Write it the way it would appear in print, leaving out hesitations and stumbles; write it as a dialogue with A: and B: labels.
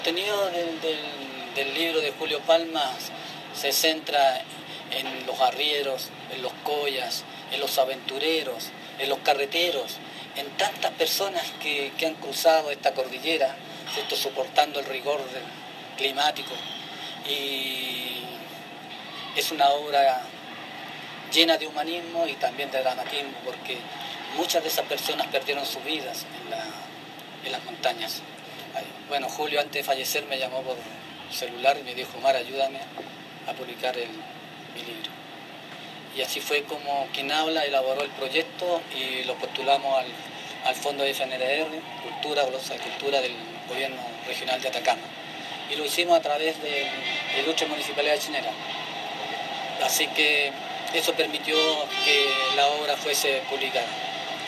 A: El contenido del libro de Julio Palma se centra en los arrieros, en los collas, en los aventureros, en los carreteros, en tantas personas que han cruzado esta cordillera, ¿cierto?, soportando el rigor climático. Y es una obra llena de humanismo y también de dramatismo, porque muchas de esas personas perdieron sus vidas en las montañas. Bueno, Julio antes de fallecer me llamó por celular y me dijo: Omar, ayúdame a publicar mi libro. Y así fue como quien habla elaboró el proyecto y lo postulamos al fondo de FNDR, Bolsa de Cultura del Gobierno Regional de Atacama. Y lo hicimos a través de la ilustre Municipalidad de Chinera. Así que eso permitió que la obra fuese publicada.